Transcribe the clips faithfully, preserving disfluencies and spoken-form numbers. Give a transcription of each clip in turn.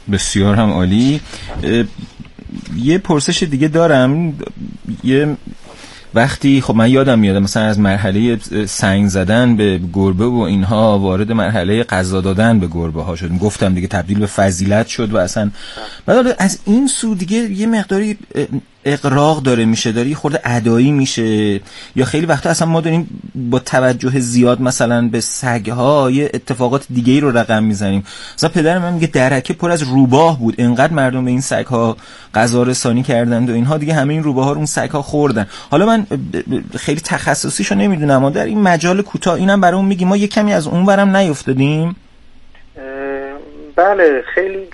بسیار هم عالی. یه پرسش دیگه دارم. یه وقتی خب من یادم میاد مثلا از مرحله سنگ زدن به گربه و اینها وارد مرحله غذا دادن به گربه ها شدیم، گفتم دیگه تبدیل به فضیلت شد و اصلا بعد از این سو دیگه یه مقداری اغراق داره میشه، داره یه خورده ادایی میشه، یا خیلی وقتا اصلا ما داریم با توجه زیاد مثلا به سگ‌ها یه اتفاقات دیگه‌ای رو رقم میزنیم. مثلا پدر من میگه درکه پر از روباه بود، انقدر مردم به این سگ‌ها غذا رسانی کردند و اینها دیگه همه این روباها رو اون سگ‌ها خوردن. حالا من خیلی تخصصیشو نمیدونم اما در این مجال کوتاه اینم برامون میگی ما یه کمی از اونورم نیافتادیم. بله، خیلی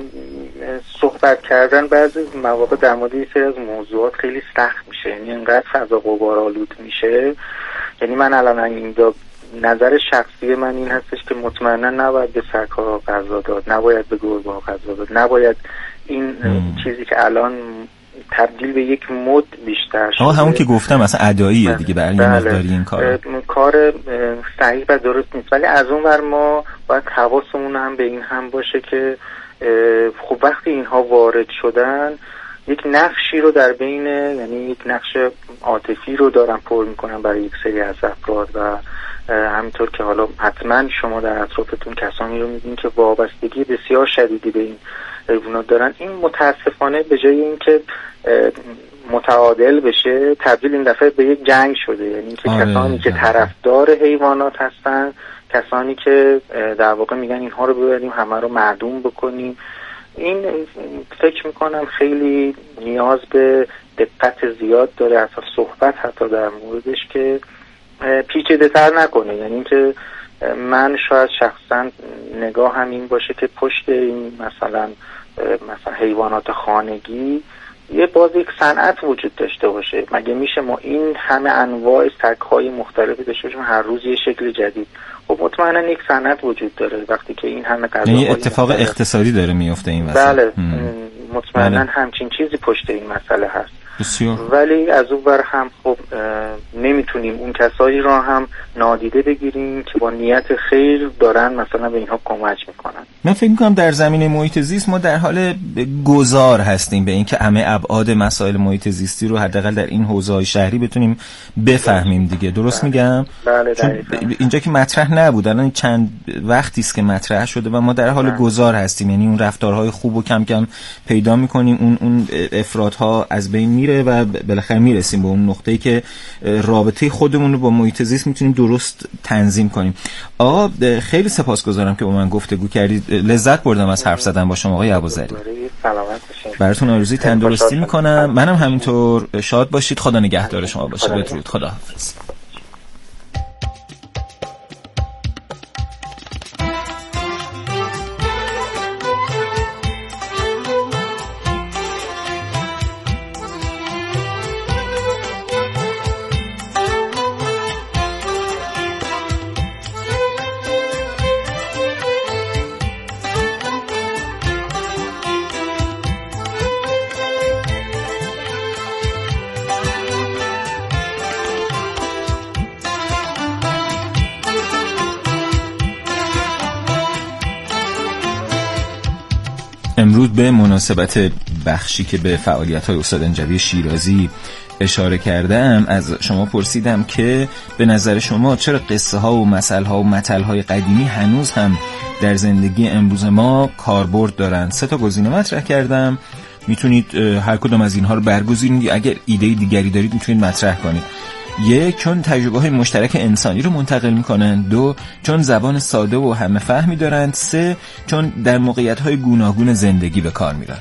صحبت کردن بعضی مواقع در مورد یه سری از موضوعات خیلی سخت میشه، یعنی اینقدر فضا غبار آلود میشه. یعنی من الان این نظر شخصی من این هستش که مطمئنا نباید به سگ‌ها غذا داد، نباید به گربه‌ها غذا داد، نباید این ام. چیزی که الان تبدیل به یک مد بیشتر شده. آه همون که گفتم مثلا اداییه دیگه برای این مقداری این کار کار صحیح و درست نیست. ولی از اون ور ما باید حواسمون هم به این هم باشه که خب وقتی اینها وارد شدن یک نقشی رو در بین، یعنی یک نقش عاطفی رو دارن پر میکنن برای یک سری از افراد و همینطور که حالا حتما شما در اطرافتون کسانی رو میبینید که وابستگی بسیار شدیدی به این حیوانات دارن. این متاسفانه به جای اینکه متعادل بشه تبدیل این دفعه به یک جنگ شده، یعنی که آره کسانی که طرفدار حیوانات هستن، کسانی که در واقع میگن اینها رو ببریم همه رو معدوم بکنیم. این فکر میکنم خیلی نیاز به دقت زیاد داره، اصلا صحبت حتی در موردش که پیچیده تر نکنه. یعنی که من شاید شخصا نگاه هم این باشه که پشت این مثلا مثلا حیوانات خانگی یه باز یک صنعت وجود داشته باشه. مگه میشه ما این همه انواع سگ‌های مختلفی داشته باشیم هر روز یه شکل جدید؟ خب مطمئنا یک صنعت وجود داره وقتی که این همه غذاهای یعنی اتفاق مختلف اقتصادی داره میفته این وسط. بله مطمئنا بله. همچین چیزی پشت این مسئله هست بسیار. ولی از اون ور هم خب نمیتونیم اون کسایی را هم نادیده بگیریم که با نیت خیر دارن مثلا به اینها کمک میکنن. من فکر میکنم در زمینه محیط زیست ما در حال گذار هستیم به اینکه همه ابعاد مسائل محیط زیستی رو حداقل در این حوزه‌های شهری بتونیم بفهمیم دیگه. درست بله. میگم؟ بله چون اینجا که مطرح نبود الان چند وقتی است که مطرح شده و ما در حال بله. گذار هستیم، یعنی اون رفتارهای خوب و کم کم پیدا میکنیم، اون اون افرادها از بین میره و بالاخره میرسیم به اون نقطه‌ای که رابطه خودمون رو با محیط زیست میتونیم درست تنظیم کنیم. آقا خیلی سپاسگزارم که با من گفتگو کردید، لذت بردم از حرف زدن با شما آقای ابوذری. براتون آرزوی تندرستی میکنم، منم همینطور. شاد باشید، خدا نگهدار شما باشه. بدرود، خداحافظ. امروز به مناسبت بخشی که به فعالیت‌های استاد انجوی شیرازی اشاره کردم از شما پرسیدم که به نظر شما چرا قصه ها و مسئله ها و متل های قدیمی هنوز هم در زندگی امروز ما کاربرد دارن. سه تا گزینه مطرح کردم، میتونید هر کدوم از اینها رو برگزینید، اگر ایده دیگری دارید میتونید مطرح کنید. یک، چون تجربه های مشترک انسانی رو منتقل میکنن. دو، چون زبان ساده و همه فهمی دارند. سه، چون در موقعیت های گوناگون زندگی به کار میرن.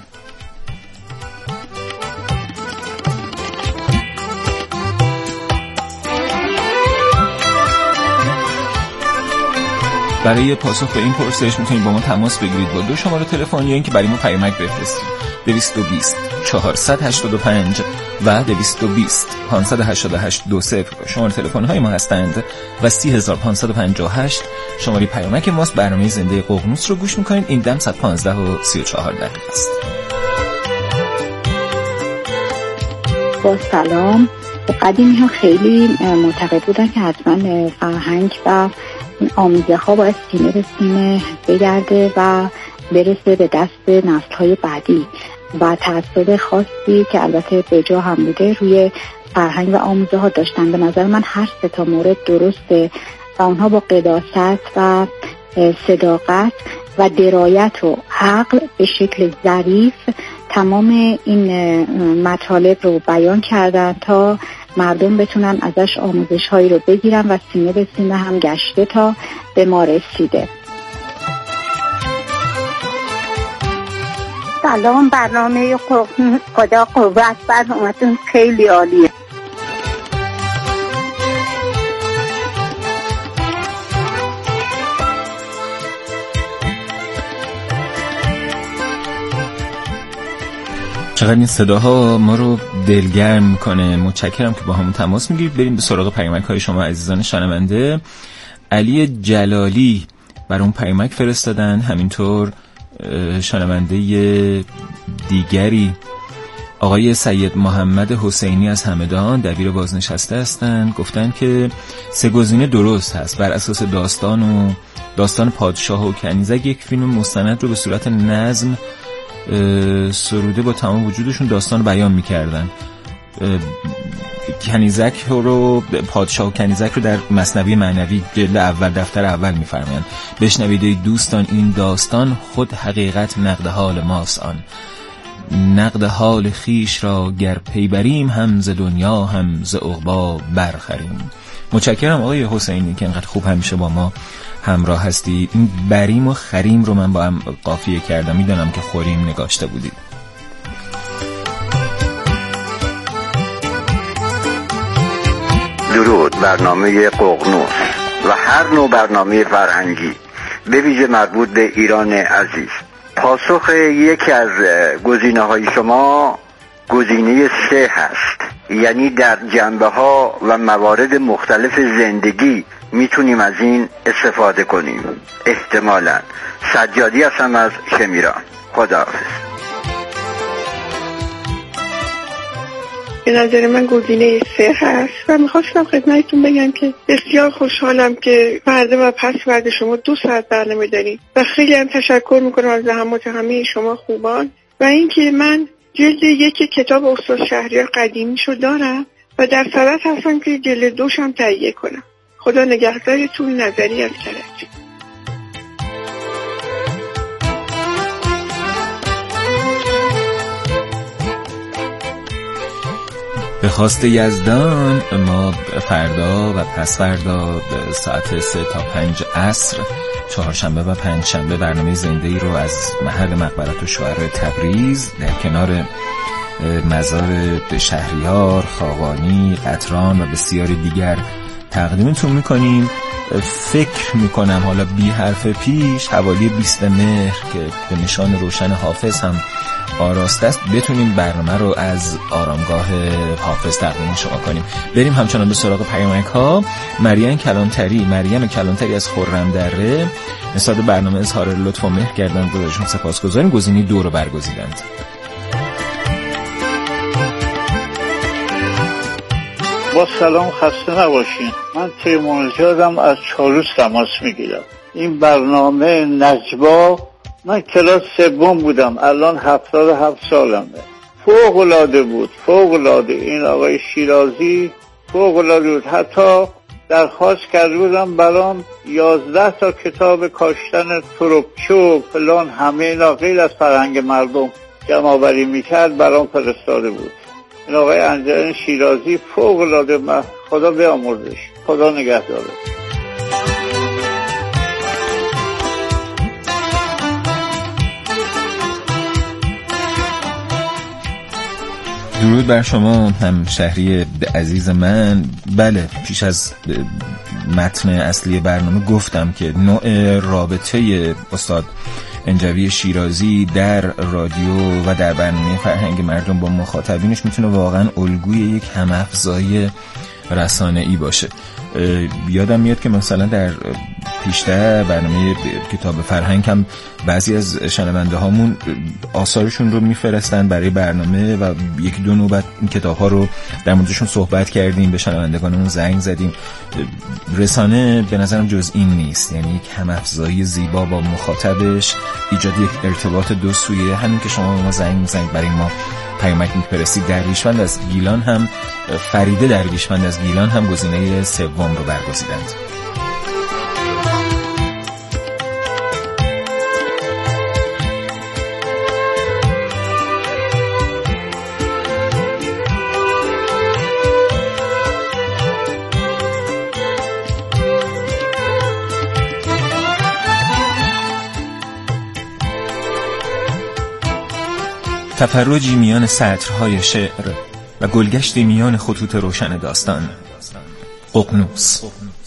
برای پاسخ به این پرسش میتونید با ما تماس بگیرید با دو شماره تلفنی یا اینکه برای ما پیامک بفرستید. دویست و بیست چهارصد و هشتاد و پنج و دویست و بیست پانصد و هشتاد و هشت دو صفر شماره تلفن های ما هستند و سی هزار پانصد و پنجاه و هشت شماره پیامک ماست. برنامه زنده ققنوس رو گوش میکنید. این دم صد و پانزده و سی و چهار دقیقه است. با سلام. قدیمی ها خیلی معتقد بودن که حتما فرهنگ و آمیزه ها باید سینه به سینه بگرده و برسه به دست نسل‌های بعدی و تأثیر خاصی که البته به جا هم بوده روی فرهنگ و آموزه ها داشتن. به نظر من هر سه تا مورد درسته و اونها با قداست و صداقت و درایت و عقل به شکل ظریف تمام این مطالب رو بیان کردن تا مردم بتونن ازش آموزش هایی رو بگیرن و سینه به سینه هم گشته تا به ما رسیده. سلام، برنامه خدا قوت برنامه‌تون خیلی عالیه. چقدر این صداها ما رو دلگرم میکنه. متشکرم که با همون تماس میگیرید. بریم به سراغ پیامک های شما عزیزان شنونده. علی جلالی بر اون پیامک فرستادن، همینطور شنونده دیگری آقای سید محمد حسینی از همدان دبیر بازنشسته هستند، گفتن که سه گزینه درست هست. بر اساس داستان و داستان پادشاه و کنیزک یک فیلم مستند رو به صورت نظم سروده با تمام وجودشون داستان بیان میکردن. کنیزک رو پادشاه و کنیزک رو در مثنوی معنوی جلد اول دفتر اول میفرمایند. بشنوید دوستان این داستان خود حقیقت نقد حال ماست آن. نقد حال خیش را گر پی بریم هم ز دنیا هم ز عقبی برخریم. متشکرم آقای حسینی که انقدر خوب همیشه با ما همراه هستی. این بریم و خریم رو من با هم قافیه کردم، میدونم که خوریم نگاشته بودید. درود. برنامه ققنوس و هر نوع برنامه فرهنگی به ویژه مربوط به ایران عزیز. پاسخ یکی از گزینه های شما گزینه سه هست، یعنی در جنبه ها و موارد مختلف زندگی میتونیم از این استفاده کنیم. احتمالاً. سجادی هستم از شمیران. خداحافظ. به نظر من گزینه سه هست و میخواستم خدمتتون بگم که بسیار خوشحالم که فردا و پس فردا شما دو ساعت برنامه دارید و خیلی هم تشکر میکنم از زحمات همه شما خوبان. و اینکه من جلد یک کتاب استاد شهریار قدیمی شو دارم و در صدد هستم که جلد دوشم تهیه کنم. خدا نگهدارتون. نظری از کرج. به خواست یزدان ما فردا و پس فردا ساعت سه تا پنج عصر، چهارشنبه و پنجشنبه، برنامه زنده ای رو از محل مقبرت الشهداء تبریز در کنار مزار شهریار، خاقانی، قطران و بسیاری دیگر تقدیمتون میکنیم. فکر میکنم حالا بی حرف پیش حوالی بیست مهر که به نشان روشن حافظ هم آراسته است بتونیم برنامه رو از آرامگاه حافظ تقدیم شما کنیم. بریم همچنان به سراغ پیامک ها. مریم کلانتری مریم کلانتری از خرم دره نسبت برنامه اظهار لطف و مهر کردن، گذاشتون سپاسگزاریم. گزینه دو رو برگزیدند. با سلام، خسته نباشین. من تیمونزیادم از چالوس تماس میگیرم. این برنامه نجوا من کلاس سوم بودم، الان هفتاد و هفت سالمه. فوق العاده بود، فوق العاده. این آقای شیرازی فوق العاده بود. حتی درخواست کرده بودم برام یازده تا کتاب کاشتن تربچه و فلان همه اینا غیر از فرهنگ مردم جمع آوری میکرد برام فرستاده بود. این آقای انجرین شیرازی فوق العاده. خدا بیامرزش، خدا نگهداره. درود بر شما هم شهری عزیز من. بله، پیش از متن اصلی برنامه گفتم که نوع رابطه استاد انجوی شیرازی در رادیو و در برنامه فرهنگ مردم با مخاطبینش میتونه واقعا الگوی یک هم‌افزایی رسانه‌ای باشه. یادم میاد که مثلا در پیشتر برنامه کتاب فرهنگ هم بعضی از شنونده هامون آثارشون رو میفرستن برای برنامه و یکی دو نوبت این کتاب ها رو در موردشون صحبت کردیم، به شنوندگانمون زنگ زدیم. رسانه به نظرم جز این نیست، یعنی یک هم‌افزایی زیبا با مخاطبش، ایجاد یک ارتباط دو سویه. همین که شما ما زنگ میزنید برای ما پیامک میفرستید. درویشمند از گیلان هم فریده درویشمند از گیلان هم گزینه سوم رو برگزیدند. تفرجی میان سطرهای شعر و گلگشتی میان خطوط روشن داستان. ققنوس.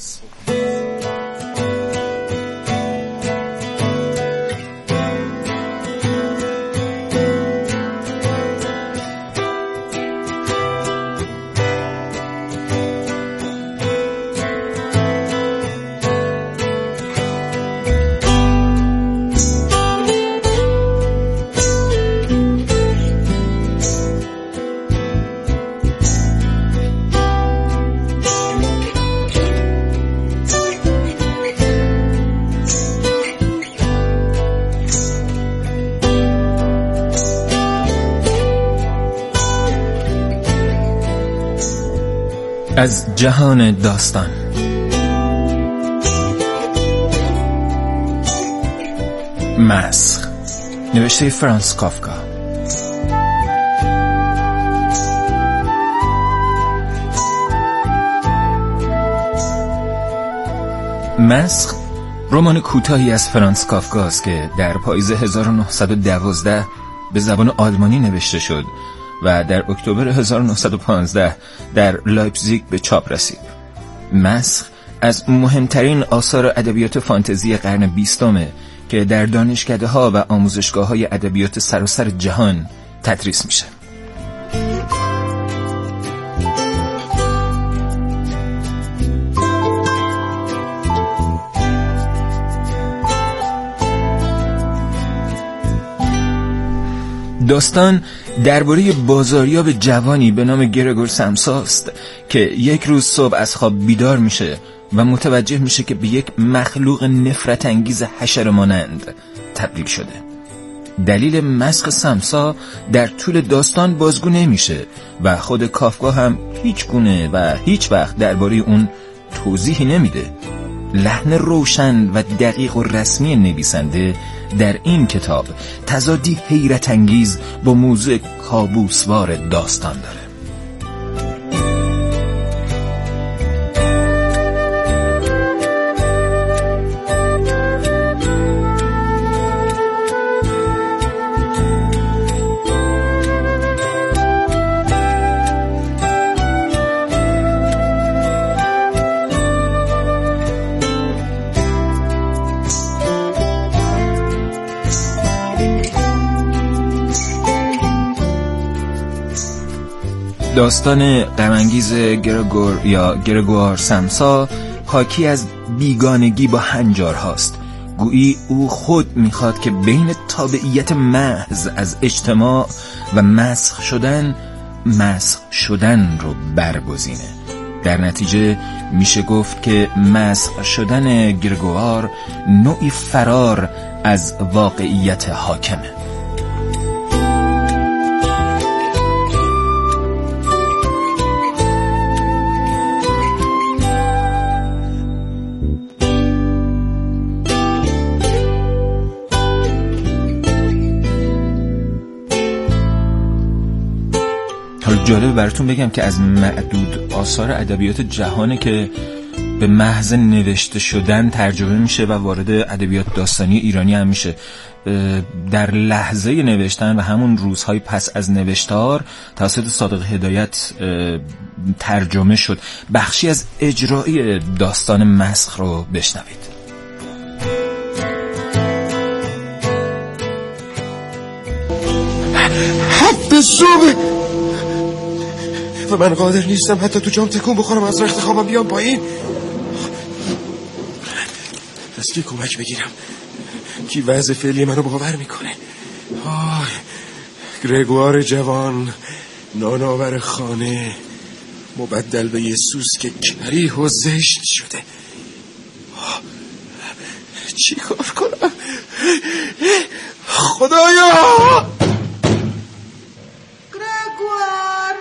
از جهان داستان. مسخ، نوشته فرانس کافکا. مسخ رمان کوتاهی از فرانس کافکا است که در پاییز هزار و نهصد و دوازده به زبان آلمانی نوشته شد و در اکتبر هزار و نهصد و پانزده در لایپزیگ به چاپ رسید. مسخ از مهمترین آثار ادبیات فانتزی قرن بیستم که در دانشکده‌ها و آموزشگاه‌های ادبیات سراسر جهان تدریس میشه. داستان درباره بازاریاب جوانی به نام گرگور سامسا است که یک روز صبح از خواب بیدار میشه و متوجه میشه که به یک مخلوق نفرت انگیز حشره مانند تبدیل شده. دلیل مسخ سامسا در طول داستان بازگو نمیشه و خود کافکا هم هیچ گونه و هیچ وقت درباره اون توضیحی نمیده. لحن روشن و دقیق و رسمی نویسنده در این کتاب تضادی حیرت انگیز با موضوع کابوسوار داستان داره. داستان غم‌انگیز گرگور یا گرگور سامسا حاکی از بیگانگی با هنجار هاست. گویی او خود میخواد که بین تابعیت محض از اجتماع و مسخ شدن مسخ شدن رو برگزینه. در نتیجه میشه گفت که مسخ شدن گرگوار نوعی فرار از واقعیت حاکمه. جالبه براتون بگم که از معدود آثار ادبیات جهانه که به محض نوشته شدن ترجمه میشه و وارد ادبیات داستانی ایرانی هم میشه. در لحظه نوشتن و همون روزهای پس از نوشتار توسط صادق هدایت ترجمه شد. بخشی از اجرای داستان مسخ رو بشنوید. حد صبح و من قادر نیستم حتی تو جام تکون بخورم از رخت خوابم بیام پایین. کی کمک بگیرم؟ کی وضع فعلی منو باور میکنه؟ آه گرگوار جوان، نانآور خانه، مبدل به یسوس که کریه و زشت شده. چی کار کنم؟ خدایا! گرگوار،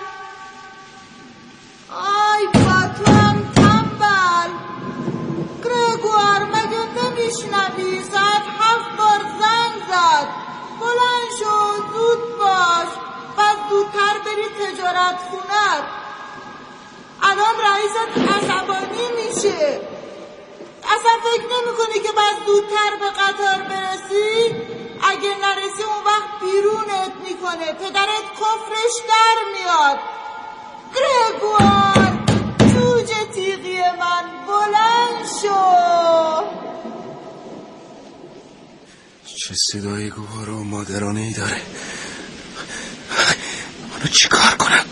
آی با تو هم تنبل. گرگوار مگه نمیشنوی؟ ساعت هفت بار زنگ زد. بلند شو، زود باش، بعد زودتر بری تجارت خونت. الان رئیست عصبانی میشه. اصلا فکر نمی کنی که باید زودتر به قطار برسی؟ اگه نرسی اون وقت بیرونت میکنه، پدرت کفرش در میاد. گرگوار جوجه تیغی من، بلند شو. چه صدای گوار و مادرانه ای داره. منو چی کار کنم؟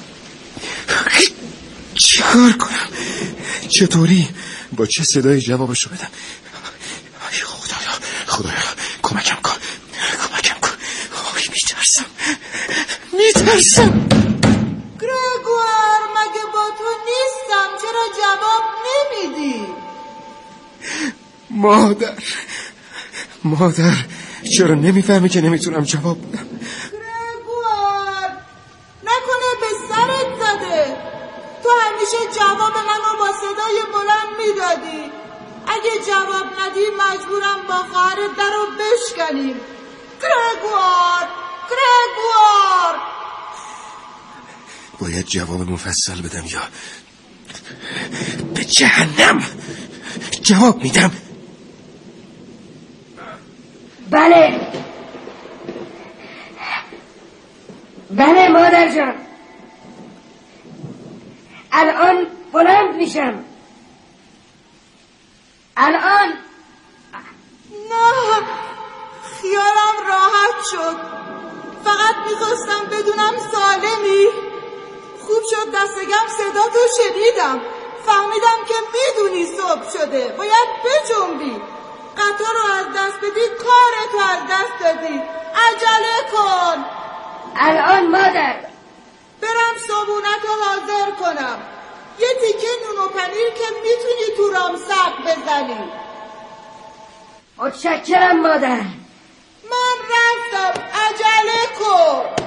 چی کار کنم؟ چطوری؟ با چه صدایی جوابشو بدم؟ ای خدایا، خدایا کمکم کن، کمکم کن. آی میترسم، میترسم. گرگوار مگه با تو نیستم؟ چرا جواب نمیدی؟ مادر، مادر چرا نمیفهمی که نمیتونم جواب بدم؟ گرگوار نکنه به سرت زده؟ تو همیشه جواب منو با صدای بلند میدادی. اگه جواب ندی مجبورم با خواهرت درو بشکنیم. گرگوار، گرگوار باید جواب مفصل بدم یا به جهنم؟ جواب میدم. بله بله مادر جان، الان بلند میشم. الان نه، خیالم راحت شد. فقط میخواستم بدونم سالمی. خوب شد دستگم صدا تو شنیدم. فهمیدم که میدونی صبح شده، باید بجنبی. قطار رو از دست بدی، کارتو از دست دادی. عجله کن. الان مادر برم صبونت رو حاضر کنم. یه تیکه نون و پنیر که میتونی تو رام سق بزنی. متشکرم مادر. من رفتم، عجله کن.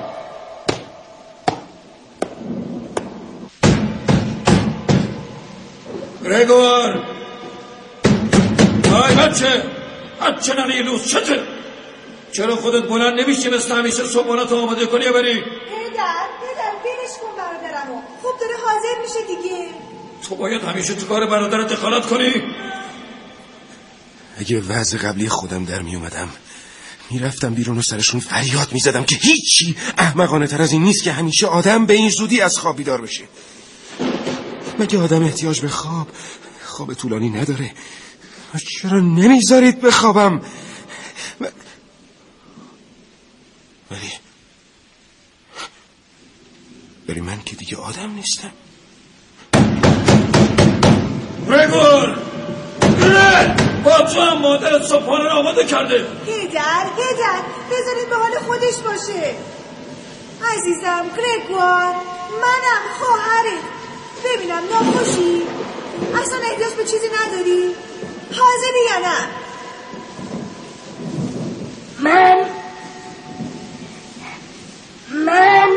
گرگوار، آی بچه، بچه ننه لوس، چته؟ چرا خودت بلند نمیشی مثل همیشه صبحانه تو آماده کنی بری؟ پدر، پدر بینش کن برادرمو. خوب داره حاضر میشه دیگه. تو باید همیشه تو کار برادرت دخالت کنی؟ اگه وضع قبلی خودم در می اومدم میرفتم بیرون و سرشون فریاد میزدم که هیچی احمقانه تر از این نیست که همیشه آدم به این زودی از خواب بیدار بشه. مگه آدم احتیاج به خواب خواب طولانی نداره؟ چرا نمیذارید بخوابم؟ ولی ولی من که دیگه آدم نیستم. گرگوار، با تو هم مادرت صبحانه رو آماده کرده. پدر، پدر بذارید به حال خودش باشه. عزیزم گرگوار، منم خواهرت. ببینم ناخوشی؟ اصلا احتیاج به چیزی نداری؟ حاضری یا نه؟ من من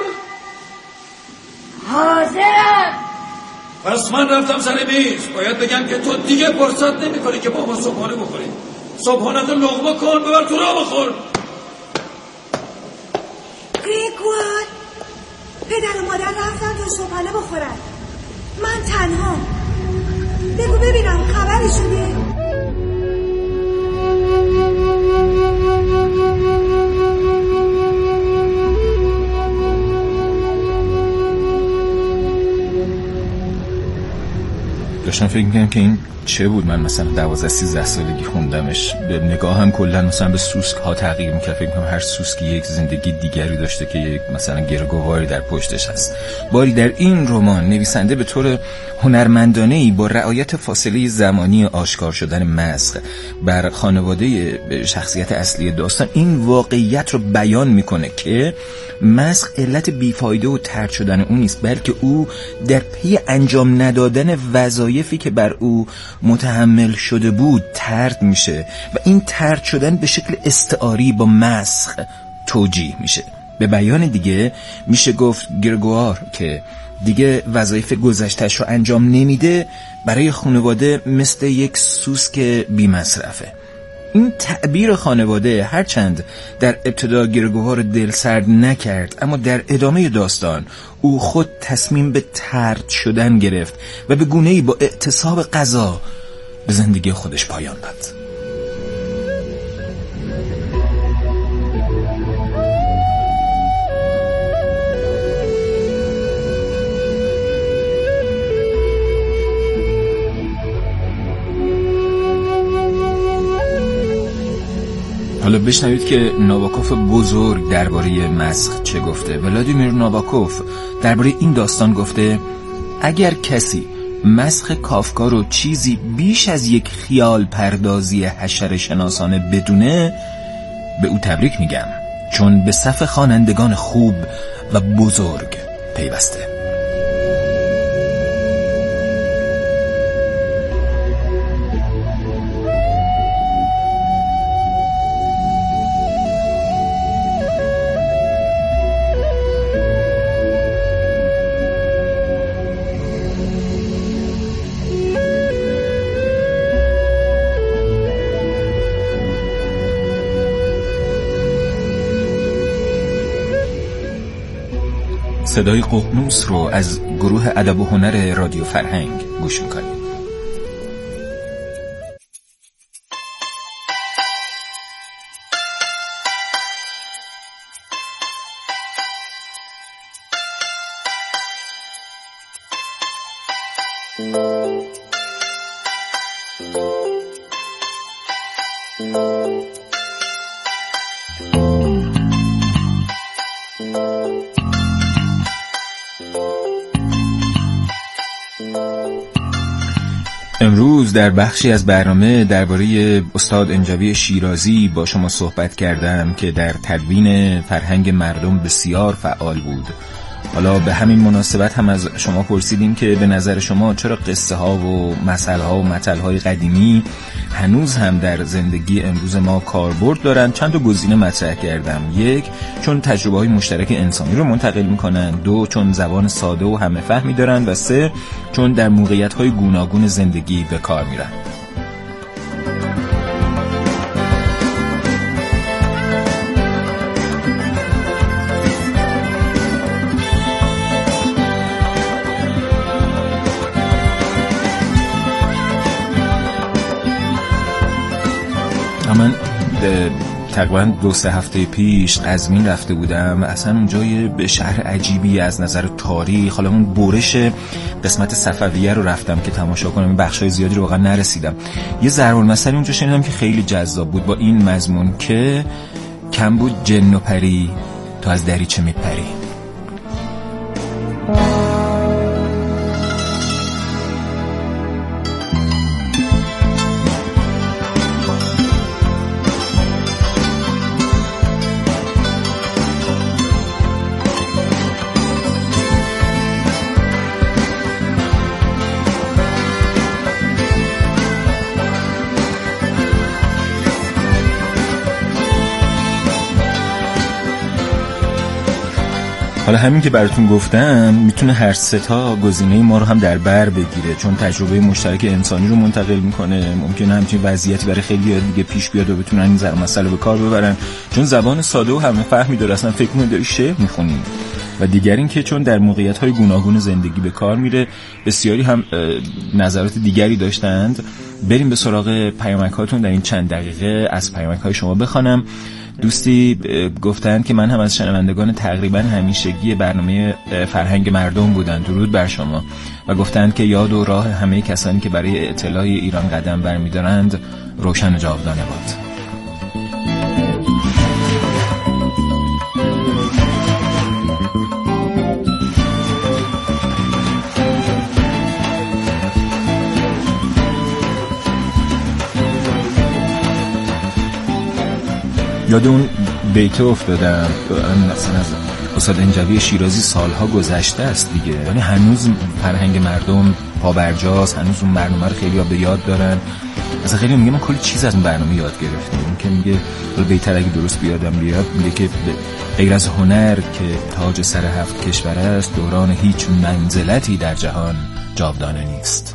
حاضرم. پس من رفتم سر میز. باید بگم که تو دیگه فرصت نمی کنی که با ما صبحانه بخوری. صبحانه تو لقمه کن ببر تو را بخور. گرگوار، پدر و مادر رفتن تا صبحانه بخورن. من تنها. بگو ببینم خبری شده؟ داشتم فکر می‌کردم که این چه بود. من مثلا دوازده سیزده سالگی خوندمش، به نگاهم کلا مثلا به سوسک ها تغییر می‌کرد. فکر می‌کنم هر سوسکی یک زندگی دیگری داشته که یک مثلا گرگواری در پشتش هست. باری در این رمان نویسنده به طور هنرمندانه‌ای با رعایت فاصله زمانی آشکار شدن مسخ بر خانواده شخصیت اصلی داستان این واقعیت رو بیان می‌کنه که مسخ علت بیفایده و طرد شدن اون نیست، بلکه او در پی انجام ندادن وظایفی که بر او متحمل شده بود طرد میشه و این طرد شدن به شکل استعاری با مسخ توجیه میشه. به بیان دیگه میشه گفت گرگوار که دیگه وظایف گذشته‌اش رو انجام نمیده برای خانواده مثل یک سوسک بی مصرفه. این تعبیر خانواده هرچند در ابتدا گرگوار دل سرد نکرد، اما در ادامه داستان او خود تصمیم به طرد شدن گرفت و به گونه‌ای با اعتصاب قضا به زندگی خودش پایان داد. حالا بشنوید که ناباکوف بزرگ درباره مسخ چه گفته. ولادیمیر ناباکوف درباره این داستان گفته: اگر کسی مسخ کافکا رو چیزی بیش از یک خیال پردازی حشر شناسانه بدونه، به او تبریک میگم، چون به صف خوانندگان خوب و بزرگ پیوسته. صدای ققنوس رو از گروه ادب و هنر رادیو فرهنگ گوش میکنید. امروز در بخشی از برنامه درباره استاد انجوی شیرازی با شما صحبت کردم که در تدوین فرهنگ مردم بسیار فعال بود. حالا به همین مناسبت هم از شما پرسیدیم که به نظر شما چرا قصه ها و مثل ها و متل های قدیمی هنوز هم در زندگی امروز ما کاربرد دارن. چند تا گزینه مطرح کردم: یک، چون تجربه های مشترک انسانی رو منتقل میکنن; دو، چون زبان ساده و همه فهمی دارن; و سه، چون در موقعیت های گوناگون زندگی به کار میرن. من تقریبا دو سه هفته پیش قزوین رفته بودم. اصلا اونجا یه شهر عجیبی از نظر تاریخ. حالا اون برش قسمت صفویه رو رفتم که تماشا کنم، بخشای زیادی رو واقعا نرسیدم. یه ضرب المثلی اونجا شنیدم که خیلی جذاب بود با این مضمون که کم بود جن و پری تو از دریچه میپری. حالا همین که براتون گفتم میتونه هر سه تا گزینه ما رو هم در بر بگیره، چون تجربه مشترک انسانی رو منتقل میکنه. ممکنه همچین وضعیتی برای خیلی دیگه پیش بیاد و بتونن این ضرب مسئله به کار ببرن، چون زبان ساده و همه فهمی داره، اصلا فکر می‌کنی داری شعر میخونی. و دیگر این که چون در موقعیت‌های گوناگون زندگی به کار میره. بسیاری هم نظرات دیگری داشتند. بریم به سراغ پیامک‌هاتون در این چند دقیقه. از پیامک‌های شما بخوانم. دوستی گفتن که من هم از شنوندگان تقریبا همیشگی برنامه فرهنگ مردم بودن، درود بر شما، و گفتند که یاد و راه همه کسانی که برای اطلاع ایران قدم برمی‌دارند روشن و جاودانه باد. یاد اون بیت افتادم مثلا از استاد انجوی شیرازی، سالها گذشته است دیگه، یعنی هنوز فرهنگ مردم پابرجاست، هنوز اون برنامه رو خیلی ها به یاد دارن. مثلا خیلی میگه من کلی چیز از اون برنامه یاد گرفتم. اون که میگه بیت اگه درست بیادم بیاد، میگه که غیر از هنر که تاج سر هفت کشور است، دوران هیچ منزلتی در جهان جاودانه نیست.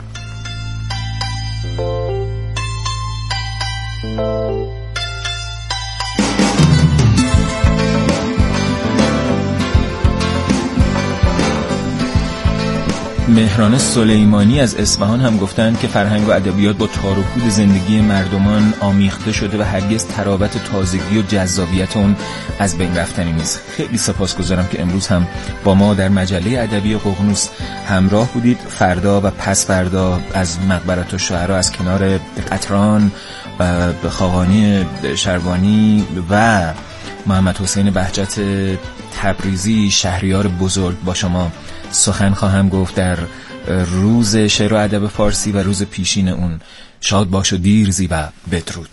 مهران سلیمانی از اصفهان هم گفتند که فرهنگ و ادبیات با تار و پود زندگی مردمان آمیخته شده و هرگز تراوت تازگی و جذابیت اون از بین رفتنی نیست. خیلی سپاسگزارم که امروز هم با ما در مجله ادبی ققنوس همراه بودید. فردا و پس فردا از مقبرة الشعرا از کنار قطران و خاقانی شروانی و محمد حسین بهجت تبریزی شهریار بزرگ با شما سخن خواهم گفت در روز شعر و ادب فارسی و روز پیشین اون. شاد باش و دیرزی و بدرود.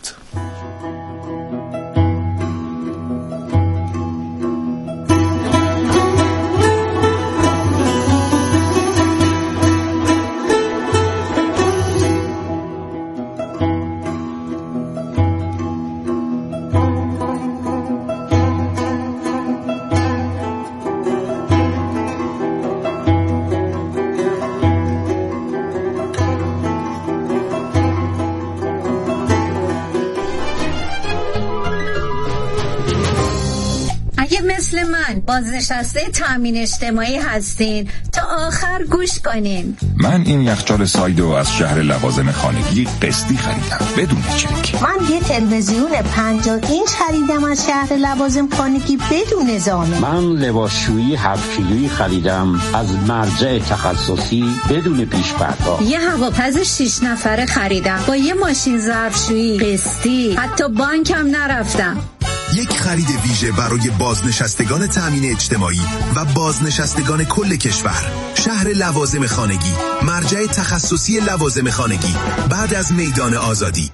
مثل من بازنشسته تامین اجتماعی هستین تا آخر گوش کنین. من این یخچال سایدو از شهر لوازم خانگی قسطی خریدم بدون چک. من یه تلویزیون پنجاه اینچ خریدم از شهر لوازم خانگی بدون زامن. من لباسشویی هفت کیلویی خریدم از مرجع تخصصی بدون پیش پرداخت. یه هواپز شش نفره خریدم با یه ماشین ظرفشویی قسطی، حتی بانک هم نرفتم. یک خرید ویژه برای بازنشستگان تامین اجتماعی و بازنشستگان کل کشور. شهر لوازم خانگی، مرجع تخصصی لوازم خانگی، بعد از میدان آزادی.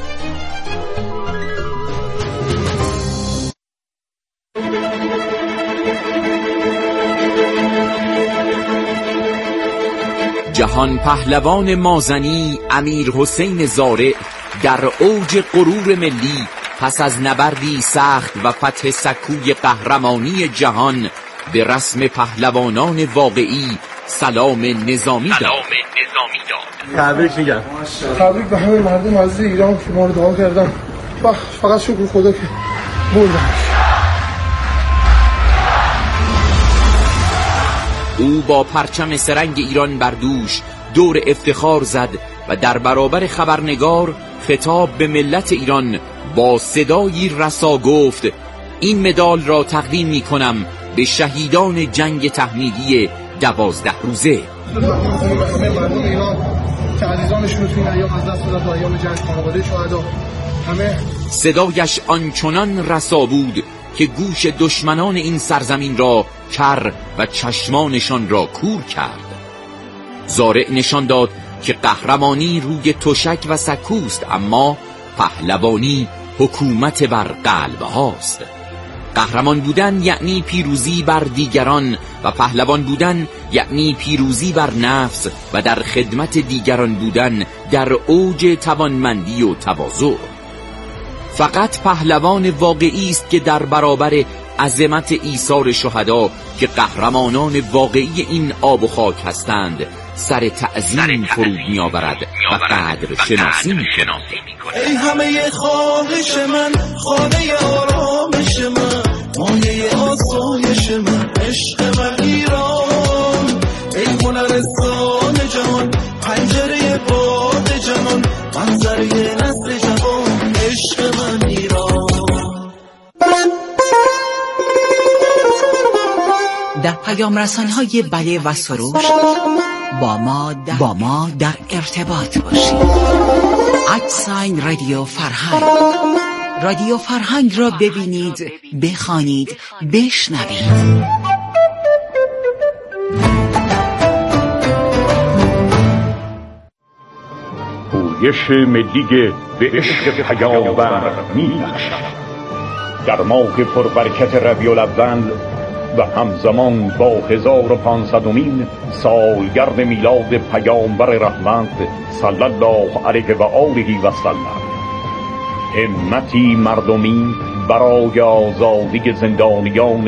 جهان پهلوان مازنی امیر حسین زارع در اوج غرور ملی پس از نبردی سخت و فتح سکوی قهرمانی جهان به رسم پهلوانان واقعی سلام نظامی داد. تبریک میگم. تبریک به همه مردم عزیز ایران که ما رو دعا کردن. فقط شکر خدا که بردن. او با پرچم سرنگ ایران بر دوش دور افتخار زد و در برابر خبرنگار خطاب به ملت ایران با صدایی رسا گفت: این مدال را تقدیم می کنم به شهیدان جنگ تحمیلی دوازده روزه. مردم ایران که عزیزانشون رو توی ایام از دست دادن، ایام جنگ، خانواده شهدا، همه صدایش آنچنان رسا بود که گوش دشمنان این سرزمین را کر و چشمانشان را کور کرد. زارع نشان داد که قهرمانی روی تشک و سکوست، اما پهلوانی حکومت بر قلب هاست. قهرمان بودن یعنی پیروزی بر دیگران و پهلوان بودن یعنی پیروزی بر نفس و در خدمت دیگران بودن در اوج توانمندی و تواضع. فقط پهلوان واقعی است که در برابر عظمت ایثار شهدا که قهرمانان واقعی این آب و خاک هستند سر تعظیم فرود می‌آورد و قدر شناسی می‌کند. ای همه خواهش من، خانه آرامش من، مایه آسایش من، عشق من ایران، ای هنرستان جهان، پنجره باد جهان، منظره نسل جهان، عشق من ایران. در پیام رسان‌های بله و سروش با ما در, با ما در ارتباط باشید. ادساین رادیو فرهنگ. رادیو فرهنگ را ببینید، بخوانید، بشنوید. پویش ملی به عشق پیامبر می‌بخشد. در ماه پربرکت ربیع الاول و همزمان با هزار و پانصدمین سالگرد میلاد پیامبر رحمت صلی الله علیه و آله و سلم، همتی مردمی برای آزادی زندانیان